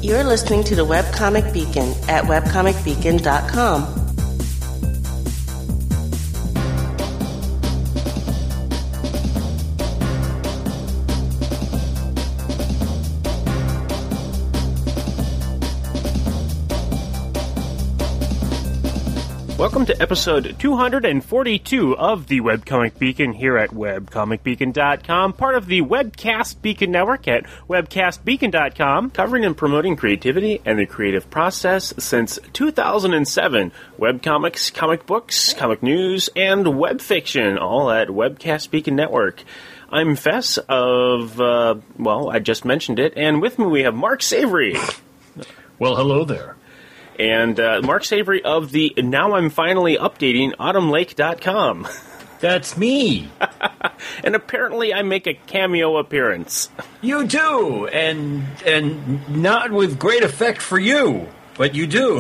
You're listening to the Webcomic Beacon at webcomicbeacon.com. Welcome to episode 242 of the Webcomic Beacon here at webcomicbeacon.com, part of the Webcast Beacon Network at webcastbeacon.com, covering and promoting creativity and the creative process since 2007. Webcomics, comic books, comic news, and web fiction, all at Webcast Beacon Network. I'm Fess of, I just mentioned it, and with me we have Mark Savory. Well, hello there. And Mark Savory of the Now I'm Finally Updating autumnlake.com. That's me. And apparently I make a cameo appearance. You do, and not with great effect for you, but you do.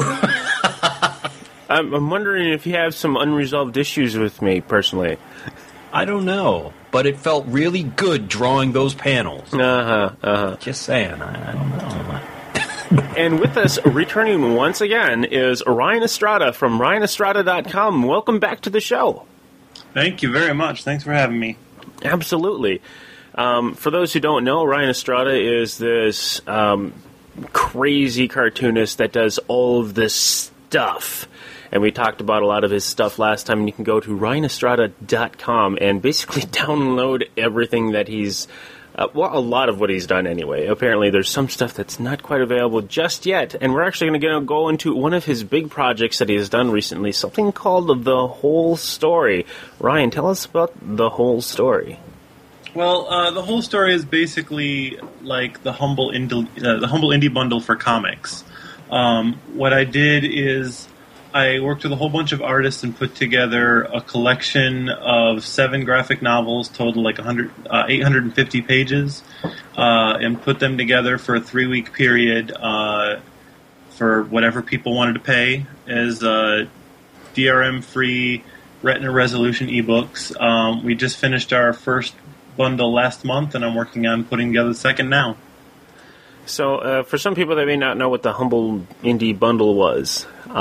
I'm wondering if you have some unresolved issues with me, personally. I don't know, but it felt really good drawing those panels. Just saying, I don't know. And with us, returning once again, is Ryan Estrada from RyanEstrada.com. Welcome back to the show. Thank you very much. Thanks for having me. Absolutely. For those who don't know, Ryan Estrada is this crazy cartoonist that does all of this stuff. And we talked about a lot of his stuff last time, and you can go to RyanEstrada.com and basically download everything that he's... a lot of what he's done anyway. Apparently there's some stuff that's not quite available just yet, and we're actually going to go into one of his big projects that he has done recently, something called The Whole Story. Ryan, tell us about The Whole Story. Well, The Whole Story is basically like the humble indie bundle for comics. What I did is I worked with a whole bunch of artists and put together a collection of 7 graphic novels, total like 850 pages, and put them together for a 3-week period for whatever people wanted to pay as DRM-free Retina resolution ebooks. We just finished our first bundle last month, and I'm working on putting together the second now. So, for some people that may not know what the Humble Indie Bundle was...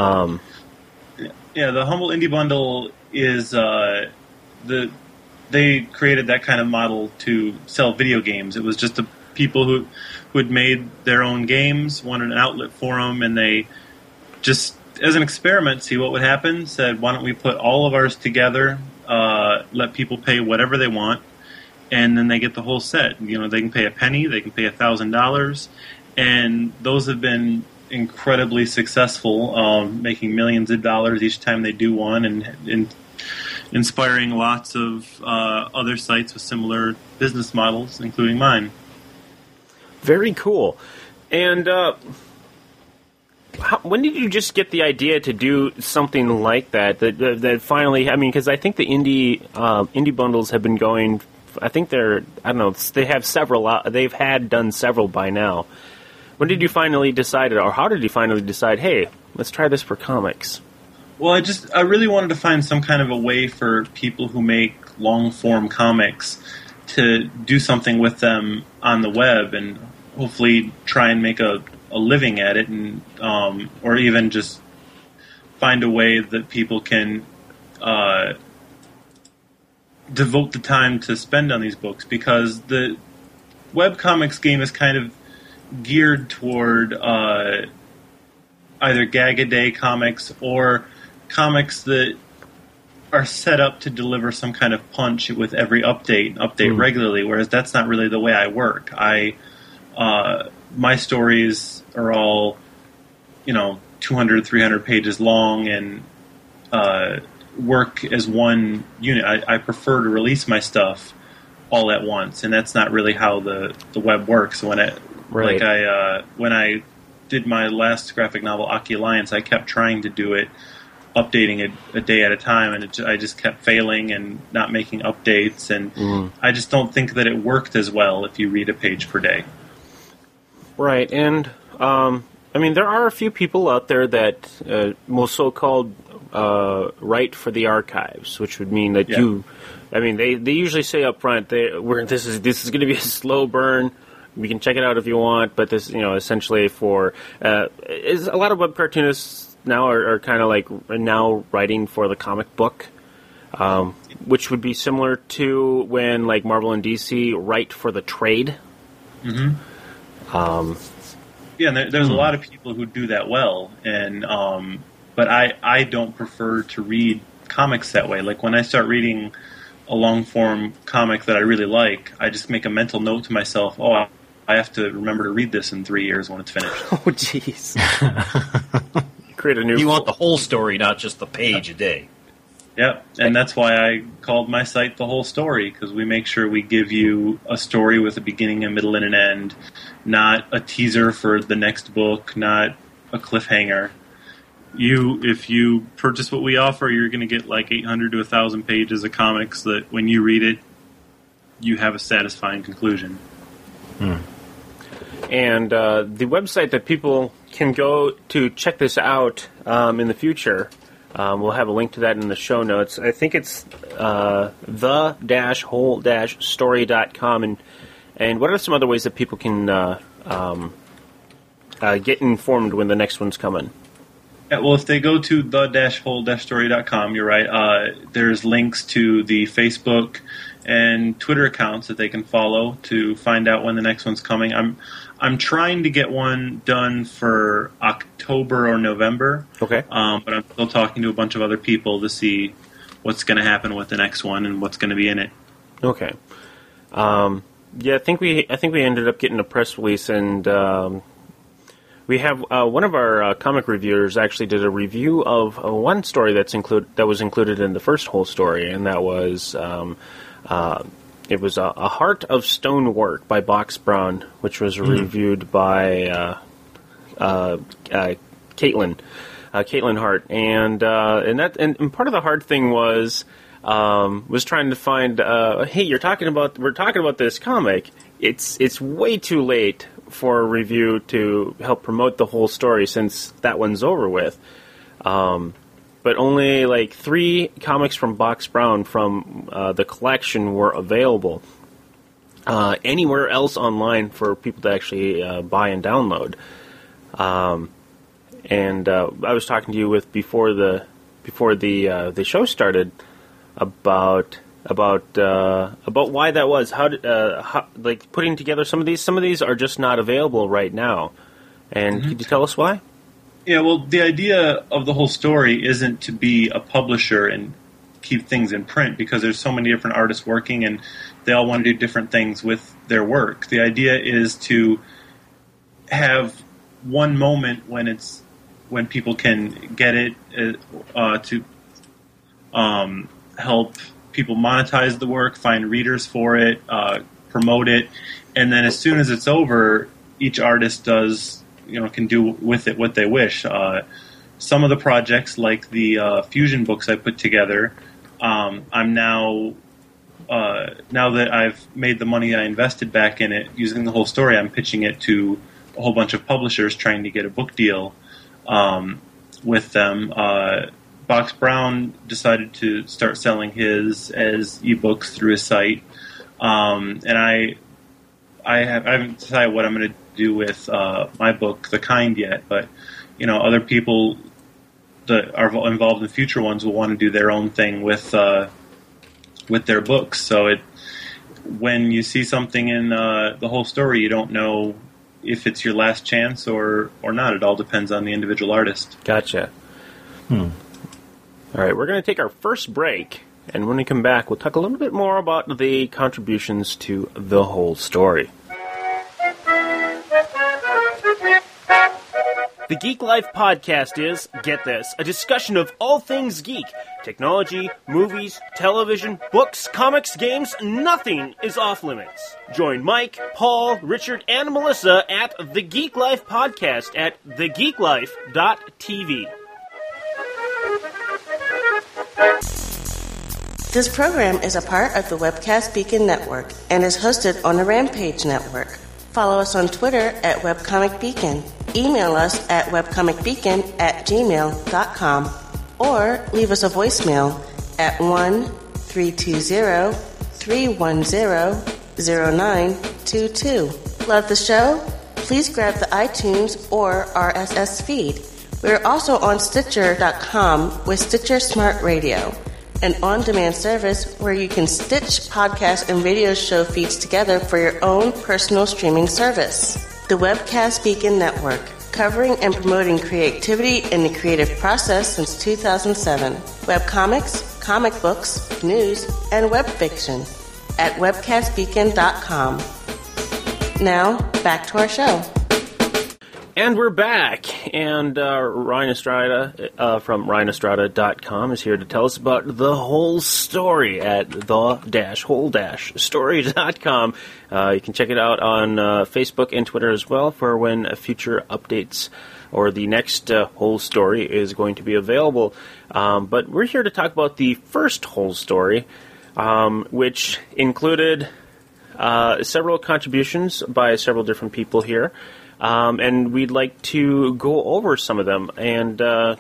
Yeah, the Humble Indie Bundle is they created that kind of model to sell video games. It was just the people who had made their own games, wanted an outlet for them, and they just, as an experiment, see what would happen, said, why don't we put all of ours together, let people pay whatever they want, and then they get the whole set. You know, they can pay a penny, they can pay $1,000, and those have been incredibly successful, making millions of dollars each time they do one, and inspiring lots of other sites with similar business models, including mine. Very cool. And when did you just get the idea to do something like that? That finally, I mean, because I think the indie bundles have been going. I think they have several. They've done several by now. When did you finally decide, or how did you finally decide, hey, let's try this for comics? Well, I really wanted to find some kind of a way for people who make long-form comics to do something with them on the web and hopefully try and make a living at it, and or even just find a way that people can devote the time to spend on these books, because the webcomics game is kind of geared toward either gag-a-day comics or comics that are set up to deliver some kind of punch with every update regularly, whereas that's not really the way I work. My stories are all, 200, 300 pages long and work as one unit. I prefer to release my stuff all at once, and that's not really how the web works. When I did my last graphic novel, Aki Alliance, I kept trying to do it, updating it a day at a time, and I just kept failing and not making updates, and I just don't think that it worked as well if you read a page per day. Right, and there are a few people out there that will so-called write for the archives, which would mean that they usually say up front, this is going to be a slow burn. we can check it out if you want. But this, essentially for is a lot of web cartoonists now are kind of like now writing for the comic book, which would be similar to when like Marvel and DC write for the trade. Mm-hmm. Yeah, and there's a lot of people who do that well, and but I don't prefer to read comics that way. Like when I start reading a long-form comic that I really like, I just make a mental note to myself, I have to remember to read this in 3 years when it's finished. Oh, jeez. Create a new... You want the whole story, not just the page a day. Yep, and that's why I called my site The Whole Story, because we make sure we give you a story with a beginning, a middle, and an end, not a teaser for the next book, not a cliffhanger. If you purchase what we offer, you're going to get like 800 to 1,000 pages of comics that when you read it, you have a satisfying conclusion. And the website that people can go to check this out in the future, we'll have a link to that in the show notes. I think it's the-whole-story.com. And what are some other ways that people can get informed when the next one's coming? Yeah, well, if they go to the-whole-story.com, you're right, there's links to the Facebook and Twitter accounts that they can follow to find out when the next one's coming. I'm trying to get one done for October or November. Okay. But I'm still talking to a bunch of other people to see what's going to happen with the next one and what's going to be in it. Okay. Yeah, I think we ended up getting a press release, and we have one of our comic reviewers actually did a review of one story that was included in the first whole story, and that was it was a Heart of Stone Work by Box Brown, which was reviewed by Caitlin Hart, and part of the hard thing was trying to find hey, we're talking about this comic. It's way too late for a review to help promote the whole story since that one's over with. But only like 3 comics from Box Brown from the collection were available anywhere else online for people to actually buy and download. And I was talking to you before the show started about why that was. How like putting together some of these are just not available right now. And could you tell us why? Yeah, well, the idea of the whole story isn't to be a publisher and keep things in print, because there's so many different artists working and they all want to do different things with their work. The idea is to have one moment when people can get it to help people monetize the work, find readers for it, promote it, and then as soon as it's over, each artist can do with it what they wish. Some of the projects, like the Fusion books I put together, I'm now that I've made the money I invested back in it, using the whole story, I'm pitching it to a whole bunch of publishers trying to get a book deal with them. Box Brown decided to start selling his as ebooks through his site, and I haven't decided what I'm going to do with my book, The Kind, yet. But other people that are involved in future ones will want to do their own thing with their books. So when you see something in the whole story, you don't know if it's your last chance or not. It all depends on the individual artist. Gotcha. All right, we're going to take our first break, and when we come back, we'll talk a little bit more about the contributions to the whole story. The Geek Life podcast is, get this, a discussion of all things geek. Technology, movies, television, books, comics, games, nothing is off limits. Join Mike, Paul, Richard, and Melissa at The Geek Life podcast at thegeeklife.tv. This program is a part of the Webcast Beacon Network and is hosted on the Rampage Network. Follow us on Twitter at Webcomic Beacon. Email us at webcomicbeacon@gmail.com or leave us a voicemail at 1-320-310-0922. Love the show? Please grab the iTunes or RSS feed. We're also on Stitcher.com with Stitcher Smart Radio, an on-demand service where you can stitch podcast and radio show feeds together for your own personal streaming service. The Webcast Beacon Network, covering and promoting creativity in the creative process since 2007. Webcomics, comic books, news, and web fiction at webcastbeacon.com. Now, back to our show. And we're back, and Ryan Estrada from RyanEstrada.com is here to tell us about the whole story at the-whole-story.com. You can check it out on Facebook and Twitter as well for when future updates or the next whole story is going to be available. But we're here to talk about the first whole story, which included several contributions by several different people here. And we'd like to go over some of them. And I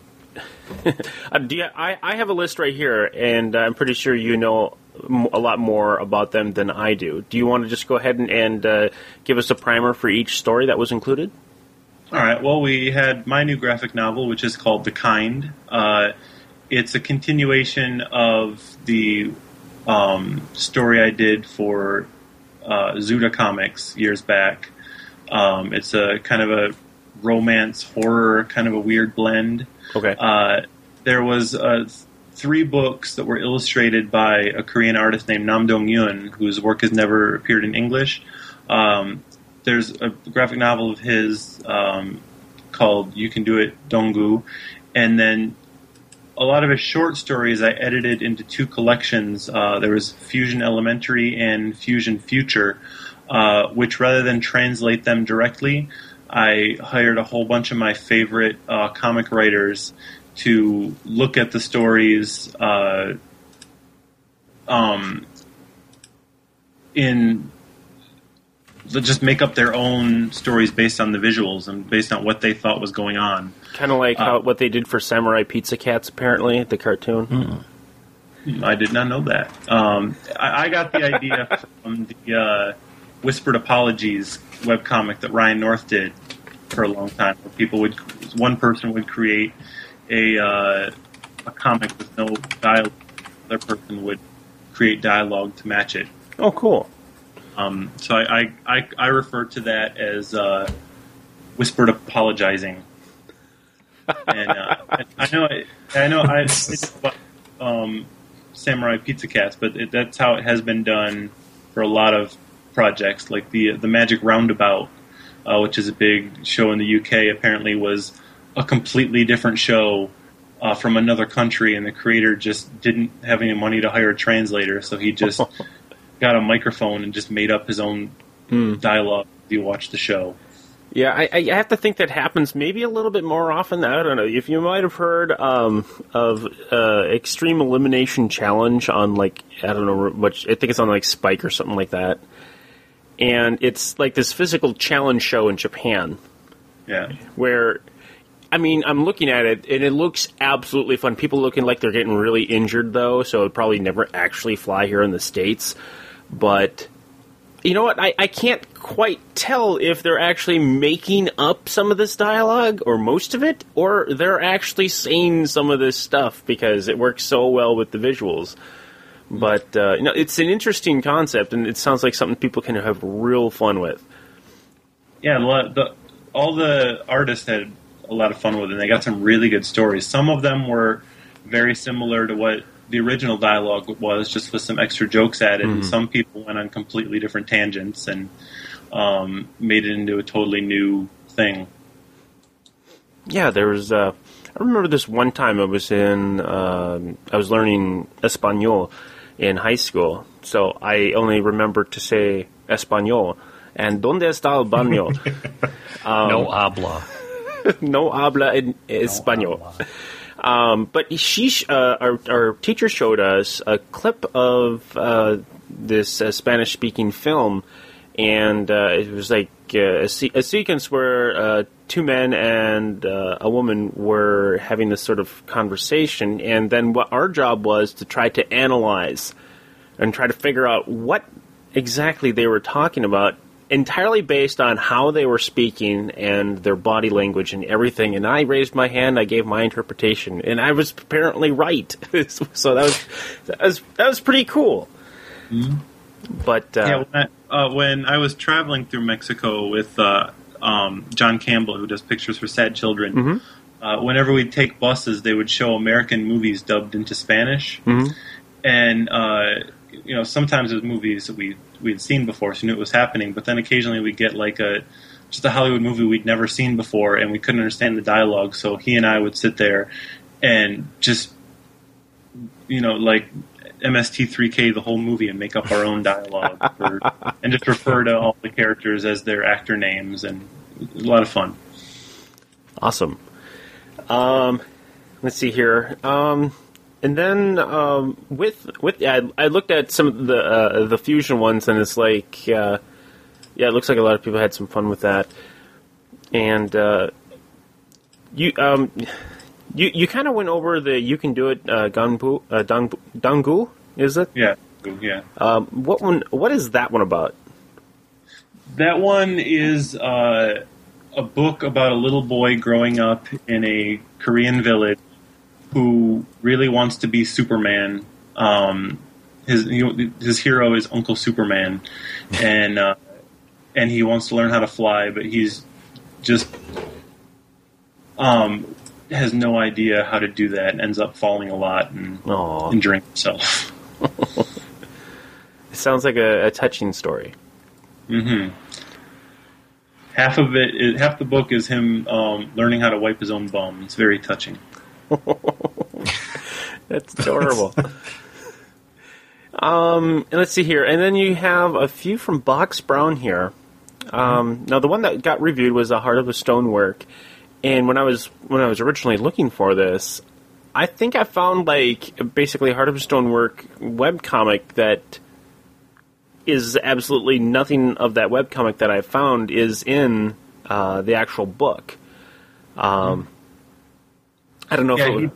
have a list right here, and I'm pretty sure you know a lot more about them than I do. Do you want to just go ahead and give us a primer for each story that was included? All right. Well, we had my new graphic novel, which is called The Kind. It's a continuation of the story I did for Zuda Comics years back. It's a kind of a romance horror, kind of a weird blend. Okay. There was 3 books that were illustrated by a Korean artist named Nam Dong-yoon, whose work has never appeared in English. There's a graphic novel of his called You Can Do It, Donggu. And then a lot of his short stories I edited into 2 collections. There was Fusion Elementary and Fusion Future, which rather than translate them directly, I hired a whole bunch of my favorite comic writers to look at the stories just make up their own stories based on the visuals and based on what they thought was going on. Kind of like what they did for Samurai Pizza Cats, apparently, the cartoon. I did not know that. I got the idea from the Whispered Apologies webcomic that Ryan North did for a long time, where one person would create a comic with no dialogue, the other person would create dialogue to match it. Oh, cool. So I refer to that as whispered apologizing. And I know it's about Samurai Pizza Cats, but that's how it has been done for a lot of projects, like the Magic Roundabout, which is a big show in the UK. Apparently, was a completely different show from another country, and the creator just didn't have any money to hire a translator, so he just got a microphone and just made up his own dialogue as you watch the show. Yeah, I have to think that happens maybe a little bit more often. I don't know if you might have heard of Extreme Elimination Challenge on, like, I don't know what, I think it's on like Spike or something like that. And it's like this physical challenge show in Japan. Yeah. Where, I mean, I'm looking at it, and it looks absolutely fun. People looking like they're getting really injured, though, so it'd probably never actually fly here in the States. But, you know what? I can't quite tell if they're actually making up some of this dialogue, or most of it, or they're actually saying some of this stuff, because it works so well with the visuals. But, it's an interesting concept, and it sounds like something people can have real fun with. Yeah, all the artists had a lot of fun with it, and they got some really good stories. Some of them were very similar to what the original dialogue was, just with some extra jokes added, and some people went on completely different tangents and made it into a totally new thing. Yeah, there was... I remember this one time I was learning Espanol in high school, so I only remember to say Español, and ¿Dónde está el baño? No habla. No habla en español. But our teacher showed us a clip of this Spanish-speaking film, and it was like a sequence where 2 men and a woman were having this sort of conversation, and then what our job was to try to analyze and try to figure out what exactly they were talking about, entirely based on how they were speaking and their body language and everything. And I raised my hand, I gave my interpretation, and I was apparently right. So that was pretty cool. Mm-hmm. But when I was traveling through Mexico with John Campbell, who does pictures for Sad Children, mm-hmm. Whenever we'd take buses, they would show American movies dubbed into Spanish, mm-hmm. and sometimes it was movies that we'd seen before, so we knew it was happening. But then occasionally we'd get just a Hollywood movie we'd never seen before, and we couldn't understand the dialogue. So he and I would sit there and just like MST3K the whole movie and make up our own dialogue and just refer to all the characters as their actor names, and it was a lot of fun. Awesome. Let's see here. And then I looked at some of the fusion ones, and it's like, it looks like a lot of people had some fun with that. And you kind of went over the You Can Do It Dangu, is it? Yeah. What is that one about? That one is a book about a little boy growing up in a Korean village who really wants to be Superman. His hero is Uncle Superman, and he wants to learn how to fly, but he's just has no idea how to do that, and ends up falling a lot and injuring himself. It sounds like a touching story. Mm-hmm. Half the book is him learning how to wipe his own bum. It's very touching. That's adorable. And let's see here. And then you have a few from Box Brown here. Now, the one that got reviewed was The Heart of the Stonework. And when I was originally looking for this, I think I found basically Heart of the Stonework webcomic that is absolutely nothing of that webcomic that I found is in the actual book. I don't know if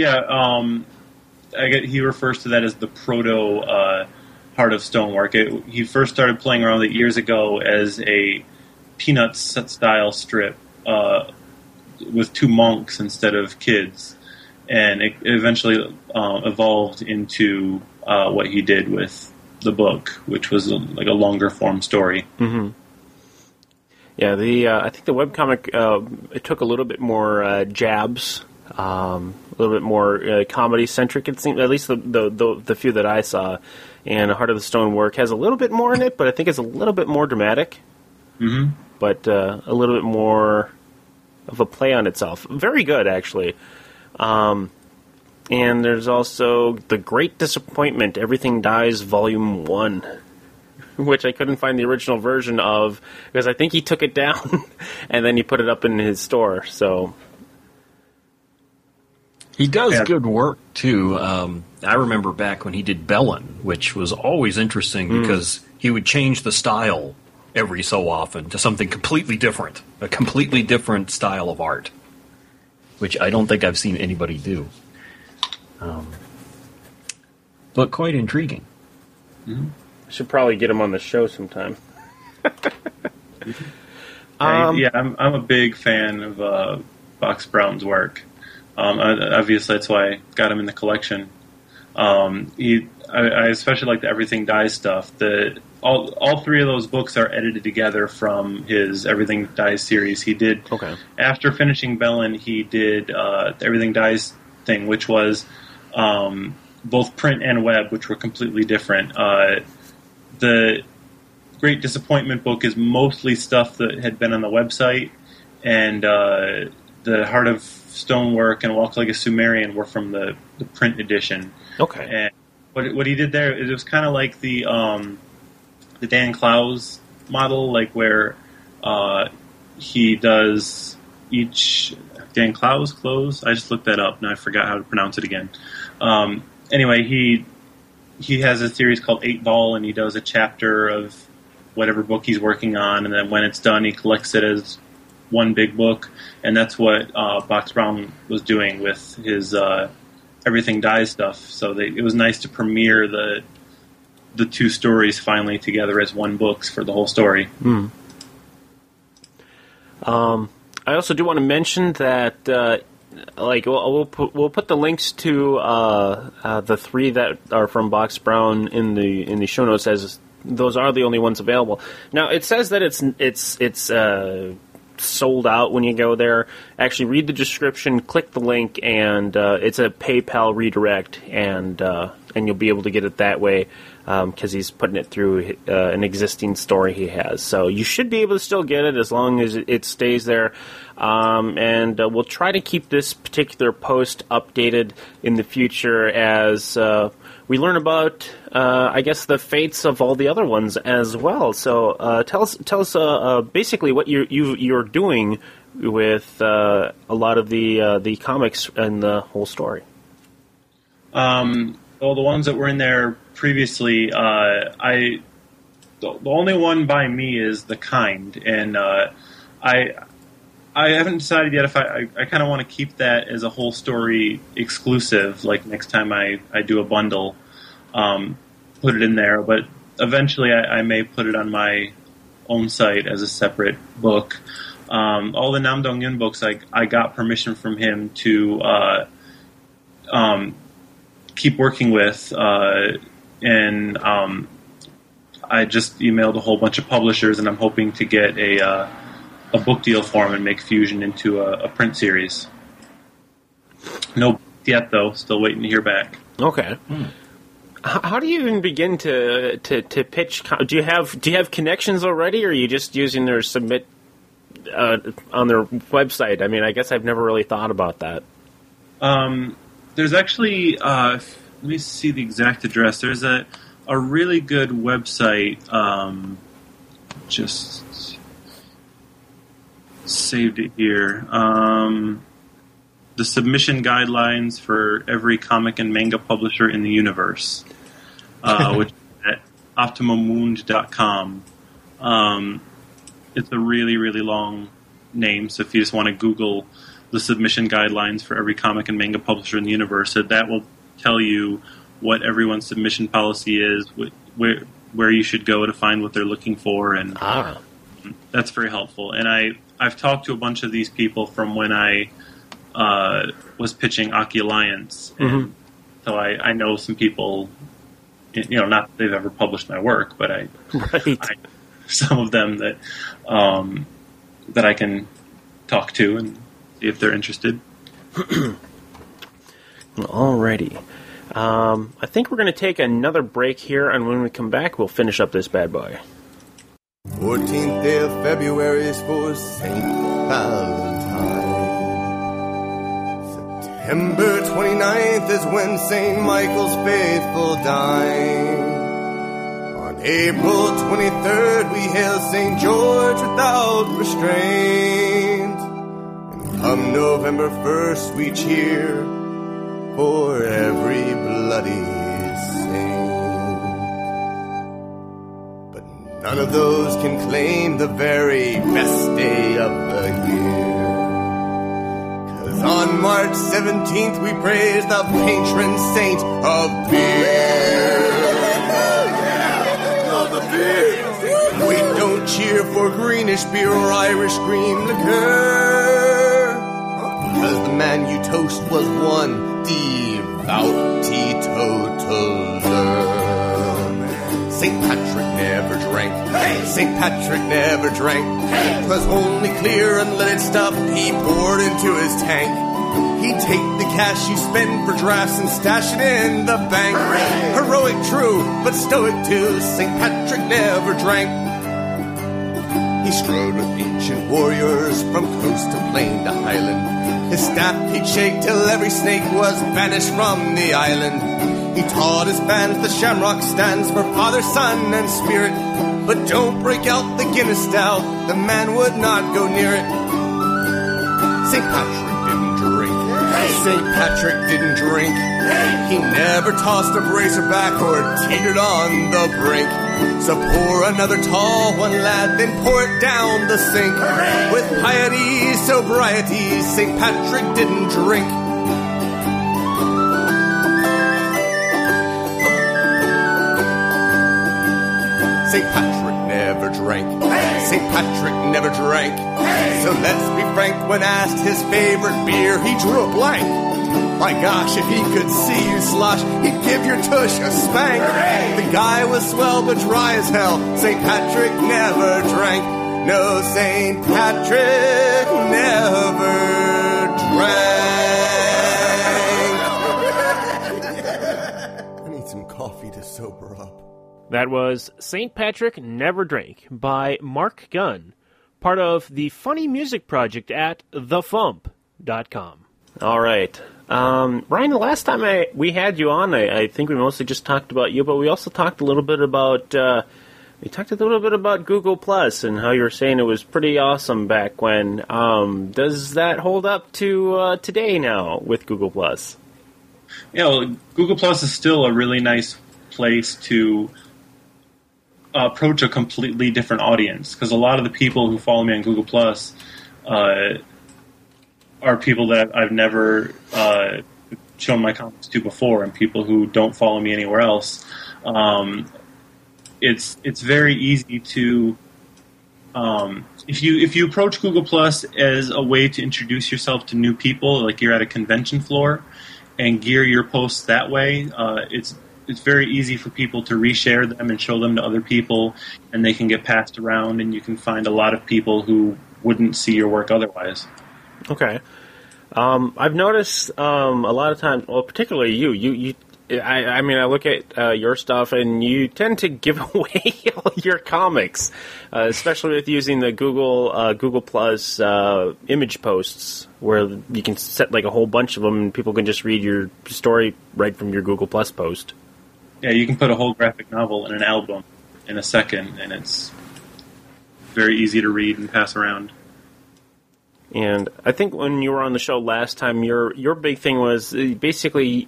he refers to that as the proto Heart of Stonework. He first started playing around with it years ago as a Peanuts style strip with two monks instead of kids, and it eventually evolved into what he did with the book, which was like a longer form story. Mm-hmm. Yeah, I think the webcomic it took a little bit more jabs, a little bit more comedy centric. It seemed, at least the few that I saw. And Heart of the Stonework has a little bit more in it, but I think it's a little bit more dramatic. Mm-hmm. But a little bit more of a play on itself. Very good, actually. And there's also The Great Disappointment, Everything Dies, Volume 1, which I couldn't find the original version of, because I think he took it down, and then he put it up in his store, so... He does good work, too. I remember back when he did Bellin, which was always interesting, because he would change the style every so often to something completely different, a completely different style of art, which I don't think I've seen anybody do. But quite intriguing. Mm-hmm. Should probably get him on the show sometime. I'm a big fan of Box Brown's work. Obviously, that's why I got him in the collection. I especially like the Everything Dies stuff. All three of those books are edited together from his Everything Dies series. He did after finishing Bellin, he did the Everything Dies thing, which was both print and web, which were completely different. The Great Disappointment book is mostly stuff that had been on the website, and the Heart of Stonework and Walk Like a Sumerian were from the print edition. Okay. And what he did there, it was kind of like the Dan Clowes model, like where he does each Dan Clowes. I just looked that up and I forgot how to pronounce it again. Anyway, he has a series called 8 Ball, and he does a chapter of whatever book he's working on, and then when it's done, he collects it as one big book, and that's what Box Brown was doing with his Everything Dies stuff. So it was nice to premiere the the two stories finally together as one book for the whole story. I also do want to mention that, we'll put the links to the three that are from Box Brown in the show notes, as those are the only ones available. Now, it says that it's sold out when you go there. Actually, read the description, click the link, and it's a PayPal redirect, and you'll be able to get it that way. Because he's putting it through an existing story he has. So you should be able to still get it as long as it stays there. And we'll try to keep this particular post updated in the future as we learn about, I guess, the fates of all the other ones as well. So tell us basically what you're doing with a lot of the comics and the whole story. Well, the ones that were in there previously, the only one by me is The Kind, and I haven't decided yet if I kind of want to keep that as a whole story exclusive, like next time I do a bundle, put it in there, but eventually I may put it on my own site as a separate book. All the Nam Dong-yun books, I got permission from him to keep working with, and I just emailed a whole bunch of publishers, and I'm hoping to get a book deal for them and make Fusion into a print series. No yet, though. Still waiting to hear back. Okay. How do you even begin to pitch? Do you have connections already, or are you just using their submit on their website? I mean, I guess I've never really thought about that. There's actually, let me see the exact address. There's a really good website, just saved it here. The submission guidelines for every comic and manga publisher in the universe, which is at OptimumWound.com. It's a really, really long name, so if you just want to Google the submission guidelines for every comic and manga publisher in the universe, that will tell you what everyone's submission policy is, where you should go to find what they're looking for, and that's very helpful. And I've talked to a bunch of these people from when I was pitching Aki Alliance, and so I know some people, not that they've ever published my work, but I some of them that that I can talk to and if they're interested. Alrighty. I think we're going to take another break here, and when we come back, we'll finish up this bad boy. 14th day of February is for St. Valentine. September 29th is when St. Michael's faithful dine. On April 23rd we hail St. George without restraint. Come November 1st, we cheer for every bloody saint. But none of those can claim the very best day of the year. 'Cause on March 17th, we praise the patron saint of beer. Love the beer. We don't cheer for greenish beer or Irish green liquor. Because the man you toast was one devout teetotaler. St. Patrick never drank. St. Patrick never drank. 'Twas only clear unleaded stuff he poured into his tank. He'd take the cash you spend for drafts and stash it in the bank. Heroic, true, but stoic too. St. Patrick never drank. He strode with ancient warriors from coast to plain to highland. His staff he'd shake till every snake was banished from the island. He taught his fans the shamrock stands for Father, Son, and Spirit. But don't break out the Guinness stout, the man would not go near it. St. Patrick didn't drink. St. Patrick didn't drink. He never tossed a bracerback or teetered on the brink. So pour another tall one, lad, then pour it down the sink. With piety, sobriety, St. Patrick didn't drink. St. Patrick never drank. St. Patrick never drank. So let's be frank, when asked his favorite beer, he drew a blank. My gosh, if he could see you slosh, he'd give your tush a spank. The guy was swell but dry as hell. St. Patrick never drank. No, St. Patrick never drank. I need some coffee to sober up. That was St. Patrick Never Drank by Mark Gunn, part of the Funny Music Project at thefump.com. All right. Ryan, the last time we had you on, I think we mostly just talked about you, but we also talked a little bit about Google Plus and how you were saying it was pretty awesome back when. Does that hold up to today now with Google Plus? Yeah, well, Google Plus is still a really nice place to approach a completely different audience, because a lot of the people who follow me on Google Plus are people that I've never shown my comics to before, and people who don't follow me anywhere else. It's very easy to if you approach Google Plus as a way to introduce yourself to new people, like you're at a convention floor, and gear your posts that way. It's very easy for people to reshare them and show them to other people, and they can get passed around, and you can find a lot of people who wouldn't see your work otherwise. Okay. I've noticed a lot of times, well, particularly you. I mean, I look at your stuff, and you tend to give away all your comics, especially with using the Google Plus image posts, where you can set like a whole bunch of them, and people can just read your story right from your Google Plus post. Yeah, you can put a whole graphic novel in an album in a second, and it's very easy to read and pass around. And I think when you were on the show last time, your big thing was basically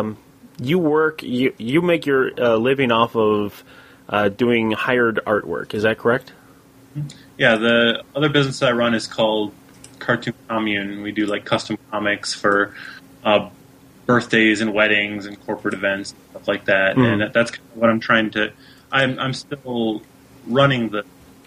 you make your living off of doing hired artwork. Is that correct? Yeah, the other business I run is called Cartoon Commune. We do like custom comics for birthdays and weddings and corporate events, stuff like that. And that's kind of what I'm trying to. I'm still running the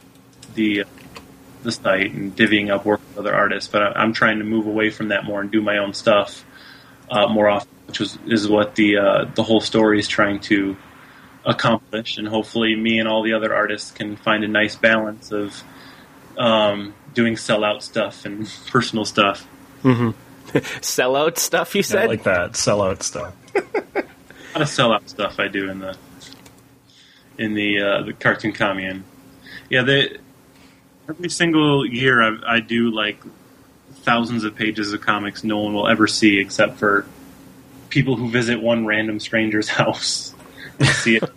site and divvying up work with other artists, but I'm trying to move away from that more and do my own stuff more often, which is what the whole story is trying to accomplish. And hopefully, me and all the other artists can find a nice balance of doing sellout stuff and personal stuff. Mm-hmm. Sellout stuff, you said? I like that, sellout stuff. A lot of sellout stuff I do in the Cartoon Commune. Yeah, every single year I do like thousands of pages of comics no one will ever see except for people who visit one random stranger's house and see it.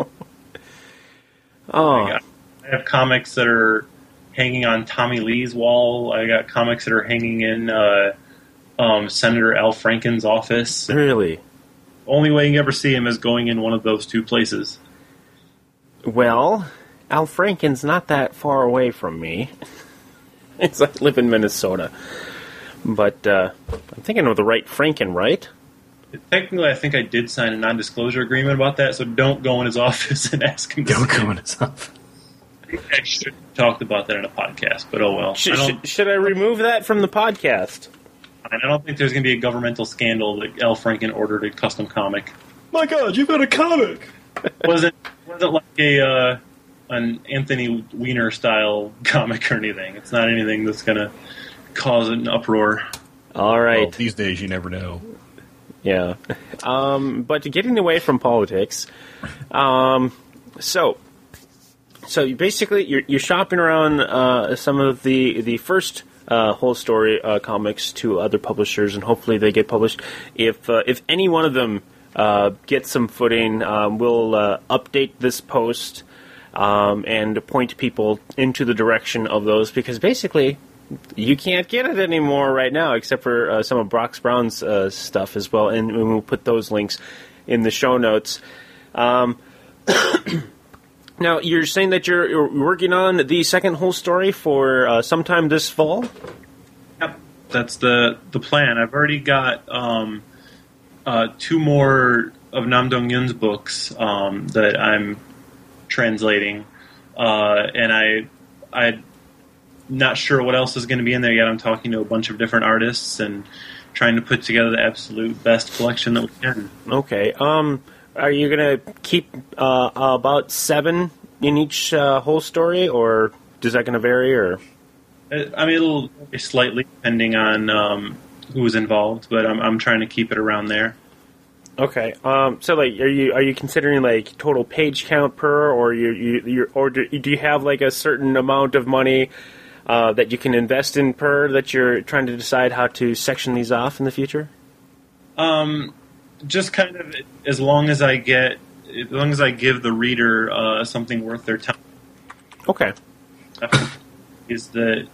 I have comics that are hanging on Tommy Lee's wall. I got comics that are hanging in Senator Al Franken's office. Really? The only way you can ever see him is going in one of those two places. Well, Al Franken's not that far away from me. I live in Minnesota. But I'm thinking of the right Franken, right? Technically, I think I did sign a non-disclosure agreement about that, so don't go in his office and ask him. Don't go in his office. I should have talked about that in a podcast, but oh well. Should I remove that from the podcast? I don't think there's going to be a governmental scandal that Al Franken ordered a custom comic. My God, you've got a comic! wasn't like an Anthony Weiner style comic or anything. It's not anything that's going to cause an uproar. All right. Well, these days you never know. Yeah. But getting away from politics, so you basically you're shopping around some of the first whole story comics to other publishers, and hopefully they get published. If any one of them gets some footing, we'll update this post and point people into the direction of those, because basically you can't get it anymore right now, except for some of Brox Brown's stuff as well, and we'll put those links in the show notes. Now, you're saying that you're working on the second whole story for sometime this fall? Yep, that's the plan. I've already got 2 more of Nam Dong Yun's books that I'm translating, and I'm not sure what else is going to be in there yet. I'm talking to a bunch of different artists and trying to put together the absolute best collection that we can. Okay. Are you going to keep about 7 in each whole story, or is that going to vary? Or I mean, it'll vary slightly depending on who's involved, but I'm trying to keep it around there. okay. So, like, are you considering like total page count per, or do you have like a certain amount of money that you can invest in per that you're trying to decide how to section these off in the future? Just kind of as long as I give the reader something worth their time. Okay. Is that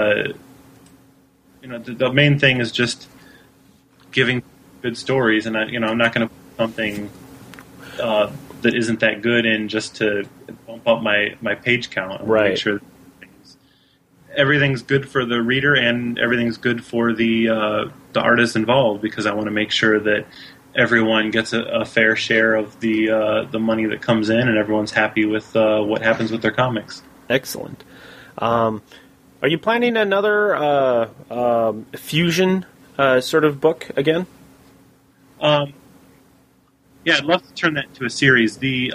the main thing is just giving good stories, and I'm not going to put something that isn't that good in just to bump up my page count. I want to make sure that everything's good for the reader and everything's good for the artists involved, because I want to make sure that everyone gets a fair share of the money that comes in, and everyone's happy with what happens with their comics. Excellent. Are you planning another fusion sort of book again? Yeah, I'd love to turn that into a series. The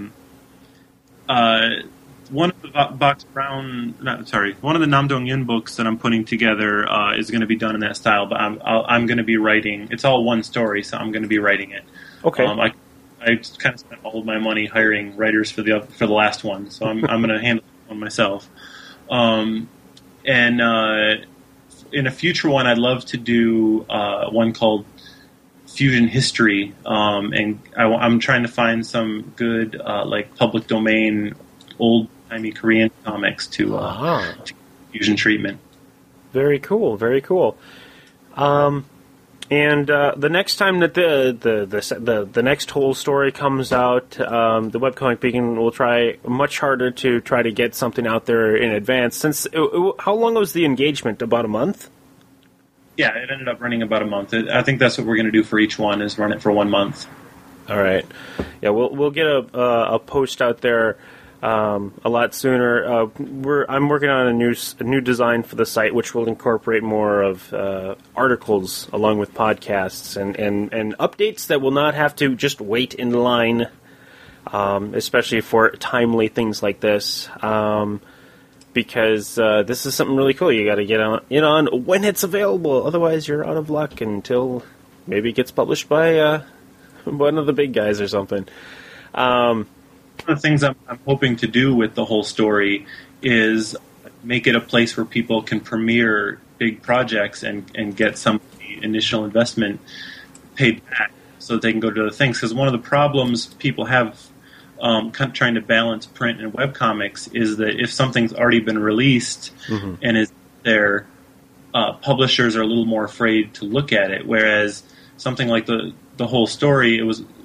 one of the one of the Nam Dong-yun books that I'm putting together is going to be done in that style, but I'm going to be writing. It's all one story, so I'm going to be writing it. Okay. I kind of spent all of my money hiring writers for the last one, so I'm going to handle it on myself. And in a future one, I'd love to do one called Fusion History, and I'm trying to find some good like public domain old-timey Korean comics to fusion treatment. Very cool, very cool. And the next time that the next whole story comes out, the Webcomic Beacon will try much harder to try to get something out there in advance. Since how long was the engagement? About a month? Yeah, it ended up running about a month. I think that's what we're going to do for each one, is run it for 1 month. All right. Yeah, we'll get a post out there a lot sooner. I'm working on a new design for the site, which will incorporate more of articles along with podcasts and updates that will not have to just wait in line, especially for timely things like this. Because this is something really cool. You got to get on when it's available. Otherwise, you're out of luck until maybe it gets published by one of the big guys or something. One of the things I'm hoping to do with the whole story is make it a place where people can premiere big projects and get some of the initial investment paid back so that they can go to other things. Because one of the problems people have trying to balance print and webcomics is that if something's already been released and is there, publishers are a little more afraid to look at it. Whereas something like the whole story, it was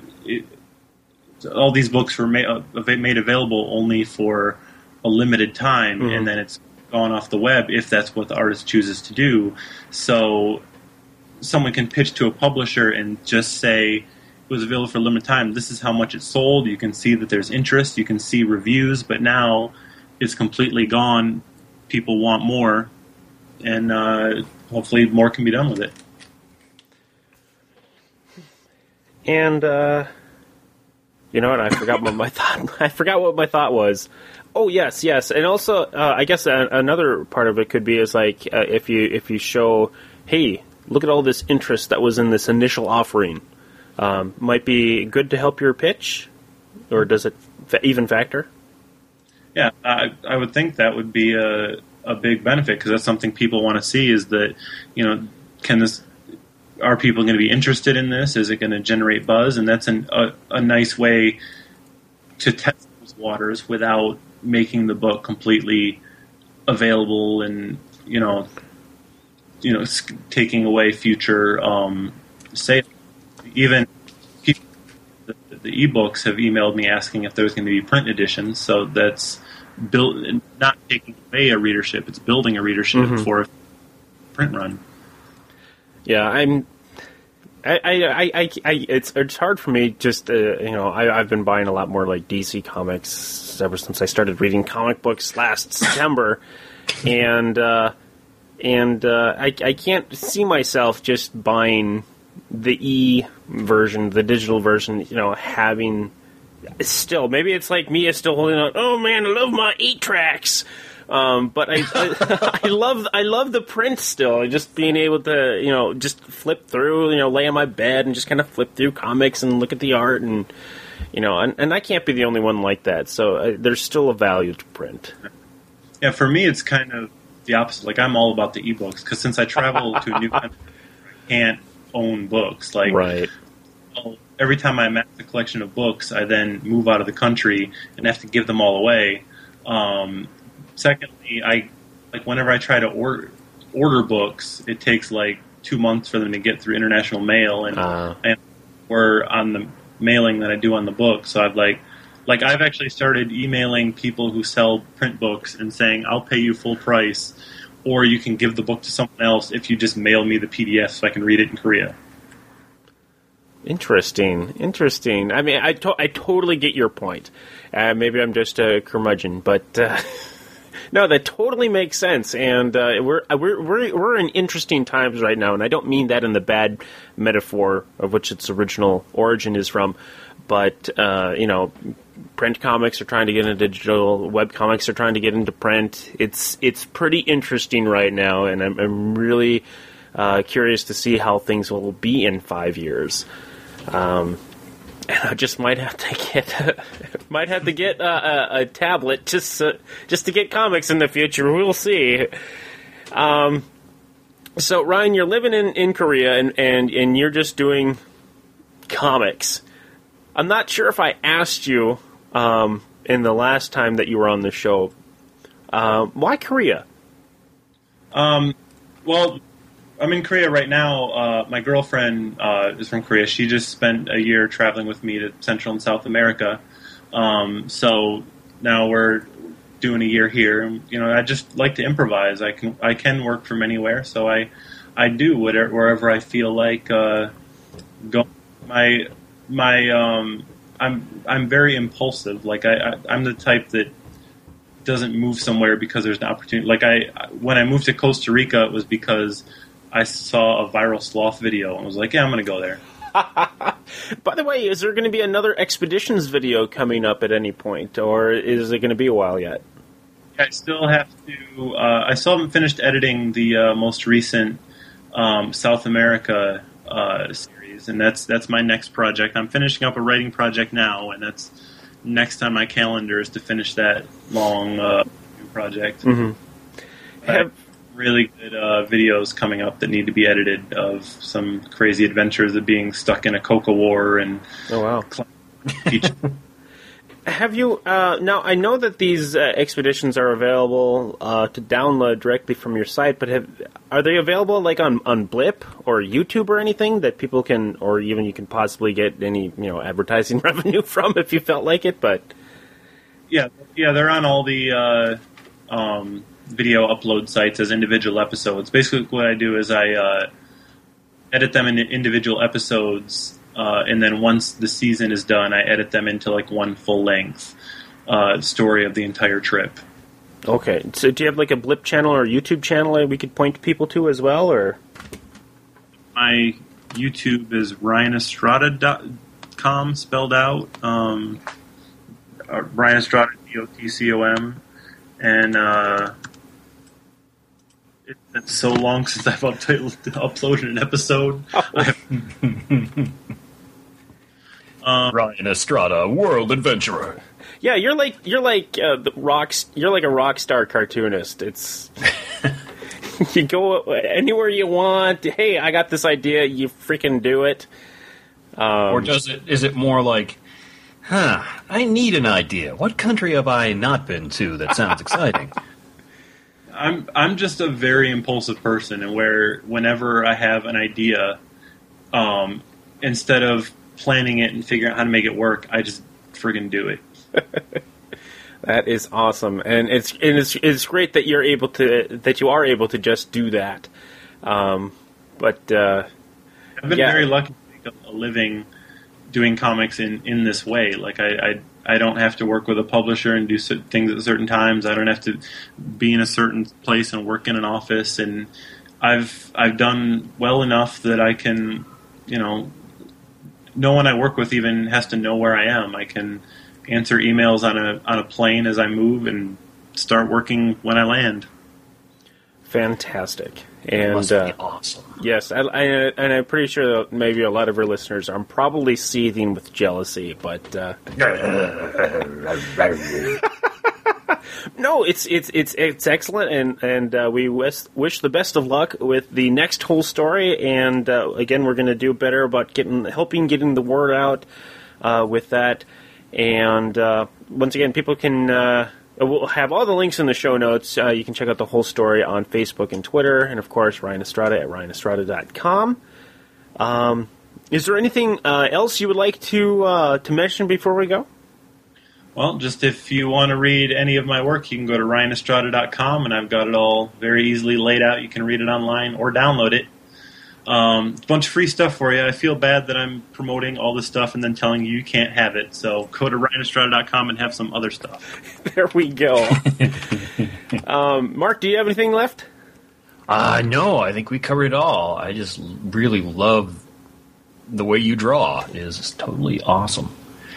all these books were made available only for a limited time, and then it's gone off the web if that's what the artist chooses to do. So someone can pitch to a publisher and just say, was available for a limited time. This is how much it sold. You can see that there's interest. You can see reviews, but now it's completely gone. People want more, and hopefully more can be done with it. And you know what? I forgot what my thought was. Oh yes, and also I guess another part of it could be is like if you show, hey, look at all this interest that was in this initial offering. Might be good to help your pitch, or does it even factor? Yeah, I would think that would be a big benefit, because that's something people want to see, is that, are people going to be interested in this? Is it going to generate buzz? And that's a nice way to test those waters without making the book completely available and, taking away future sales. Even people, the ebooks have emailed me asking if there's going to be print editions. So that's not taking away a readership; it's building a readership for a print run. Yeah, It's hard for me. Just I've been buying a lot more like DC comics ever since I started reading comic books last September, and I can't see myself just buying the version, the digital version. Having still maybe it's like me is still holding on. Oh man, I love my 8-tracks. But I love the print still. Just being able to, just flip through, lay on my bed and just kind of flip through comics and look at the art and I can't be the only one like that. So there's still a value to print. Yeah, for me, it's kind of the opposite. Like, I'm all about the ebooks because since I travel to a new country, I can't own books. Like, right. Every time I amass a collection of books, I then move out of the country and have to give them all away. Secondly, whenever I try to order books, it takes like 2 months for them to get through international mail, and we're on the mailing that I do on the book. So I've actually started emailing people who sell print books and saying, I'll pay you full price, or you can give the book to someone else if you just mail me the PDF so I can read it in Korea. Interesting. I mean, I totally get your point. Maybe I'm just a curmudgeon, but no, that totally makes sense. And we're in interesting times right now, and I don't mean that in the bad metaphor of which its original origin is from. But print comics are trying to get into digital. Web comics are trying to get into print. It's pretty interesting right now, and I'm really curious to see how things will be in 5 years. And I just might have to get a tablet just to get comics in the future. We'll see. So Ryan, you're living in Korea and you're just doing comics. I'm not sure if I asked you in the last time that you were on the show. Why Korea? Well, I'm in Korea right now. My girlfriend is from Korea. She just spent a year traveling with me to Central and South America. So now we're doing a year here. I just like to improvise. I can work from anywhere, so I do wherever I feel like going. I'm very impulsive. Like I'm the type that doesn't move somewhere because there's an opportunity. Like when I moved to Costa Rica, it was because I saw a viral sloth video and was like, yeah, I'm going to go there. By the way, is there going to be another Expeditions video coming up at any point, or is it going to be a while yet? I still have to. I still haven't finished editing the most recent South America series, and that's my next project. I'm finishing up a writing project now, and that's next on my calendar is to finish that long project. Mm-hmm. I have really good videos coming up that need to be edited of some crazy adventures of being stuck in a coca war and Have you now? I know that these expeditions are available to download directly from your site, but are they available like on Blip or YouTube or anything that people can, or even you can possibly get any advertising revenue from if you felt like it? But yeah, they're on all the video upload sites as individual episodes. Basically, what I do is I edit them into individual episodes. And then once the season is done, I edit them into like one full-length story of the entire trip. Okay. So do you have like a Blip channel or YouTube channel that we could point people to as well? Or my YouTube is RyanEstrada.com, spelled out. Ryan Estrada, DOTCOM. And it's so long since I've uploaded an episode. Ryan Estrada, world adventurer. Yeah, you're like a rock star cartoonist. It's you go anywhere you want. Hey, I got this idea. You freaking do it. Or is it more like, I need an idea. What country have I not been to that sounds exciting? I'm just a very impulsive person, and whenever I have an idea, instead of planning it and figuring out how to make it work, I just friggin' do it. That is awesome, and it's great that you are able to just do that. But I've been very lucky to make a living doing comics in this way. Like I don't have to work with a publisher and do things at certain times. I don't have to be in a certain place and work in an office. And I've done well enough that I can, no one I work with even has to know where I am. I can answer emails on a plane as I move and start working when I land. Fantastic. And must be awesome. Yes, and I'm pretty sure that maybe a lot of our listeners are probably seething with jealousy, but no, it's excellent, and we wish the best of luck with the next whole story. And again, we're going to do better about helping getting the word out with that. And once again, people can. We'll have all the links in the show notes. You can check out the whole story on Facebook and Twitter, and of course, Ryan Estrada at ryanestrada.com. Is there anything else you would like to mention before we go? Well, just if you want to read any of my work, you can go to ryanestrada.com, and I've got it all very easily laid out. You can read it online or download it. A bunch of free stuff for you. I feel bad that I'm promoting all this stuff and then telling you can't have it. So go to ryanestrada.com and have some other stuff. There we go. Mark, do you have anything left? No, I think we covered it all. I just really love the way you draw. It is totally awesome.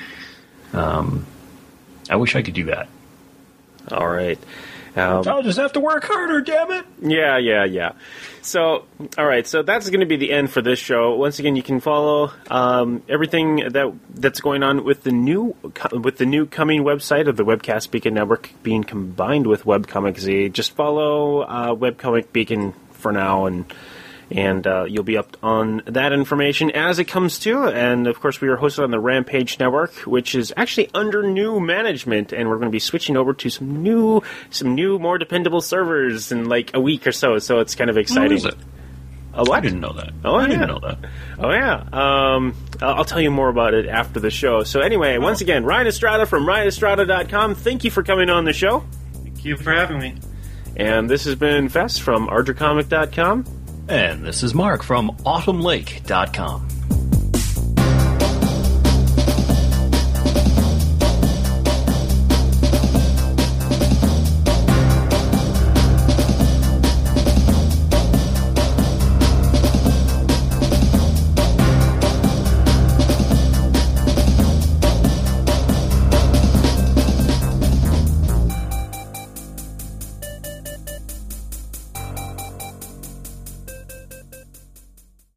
I wish I could do that. All right. I'll just have to work harder, damn it. Yeah. So, all right. So that's going to be the end for this show. Once again, you can follow everything that's going on with the new coming website of the Webcast Beacon Network being combined with Webcomic Z. Just follow Webcomic Beacon for now, and you'll be up on that information as it comes to. And, of course, we are hosted on the Rampage Network, which is actually under new management, and we're going to be switching over to some new, more dependable servers in like a week or so. So it's kind of exciting. What is it? What? I didn't know that. I didn't know that. Oh, yeah. I'll tell you more about it after the show. So anyway, once again, Ryan Estrada from ryanestrada.com. Thank you for coming on the show. Thank you for having me. And this has been Fess from ardrecomic.com. And this is Mark from autumnlake.com.